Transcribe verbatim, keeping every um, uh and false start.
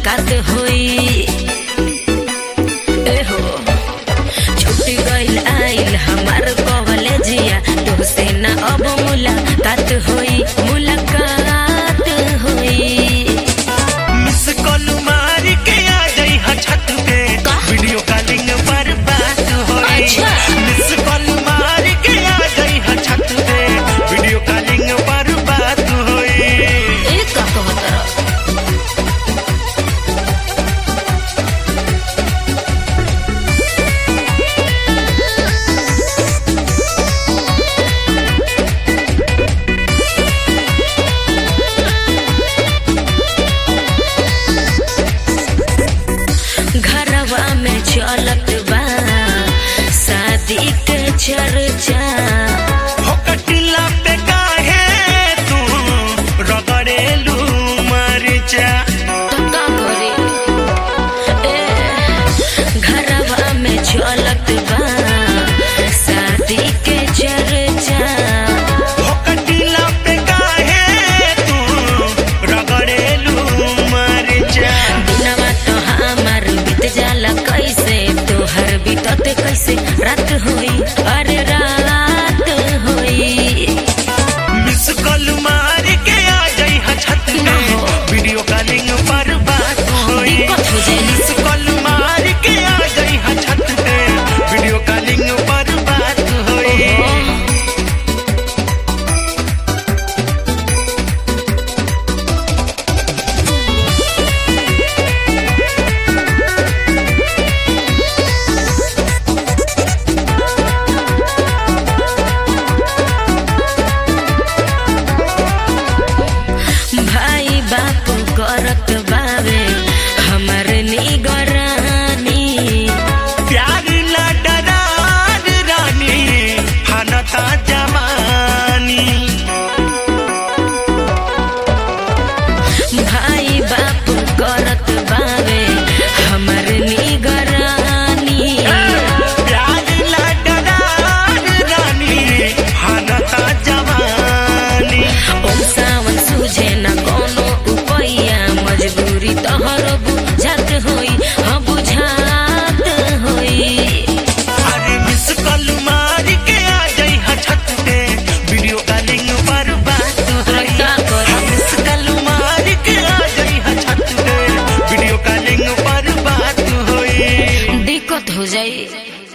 मुलाकात होई। ए हो छुट्टी गइल आइल हमार कॉलेजिया, तुझसे ना अब मुलाकात होई, मुलाकात होई। मिस कॉल मार के आ गई हा छत पे, वीडियो कॉलिंग पर बात होई। अच्छा। मिस कॉल मार के आ गई हा छत पे, वीडियो कॉलिंग पर बात होई। ए का कहत घरवा में चलत बा शादी के चर्चा, हो कटिला पे काहे तू रगड़ेलू मरचा। तो का करे? ए घरवा में चलत बा शादी के चर्चा, हो कटिला पे काहे तू रगड़ेलू मरचा। दिनवा तो हमार बीत जाला कैसे, तोहर बीतत कैसे रात होई, अरे रात होई। मिस कॉल मार के आ गई हा छत पे, वीडियो कॉलिंग पर बात होई। दिक्कत हो जाई। मिस कॉल मार के आ गई हा छत पे, वीडियो कॉलिंग पर बात होई। भाई बाप करत बावे हमर निगरानी, प्यार ला डरार रानी हनता जवानी। भाई बाप करत बावे हमर निगरानी, प्यार ला डरार रानी हनता जवानी। ओ सावन सूझे न कोनो उपैया, मजबूरी तोहर बुझात होई, हाँ बुझात होई। अरे मिस कॉल मार के आ गई हा छत पे, वीडियो कॉलिंग पर बात होई। का करी? मिस कॉल मार के आ गई हा छत पे, वीडियो कॉलिंग पर बात होई। दिक्कत हो जाई।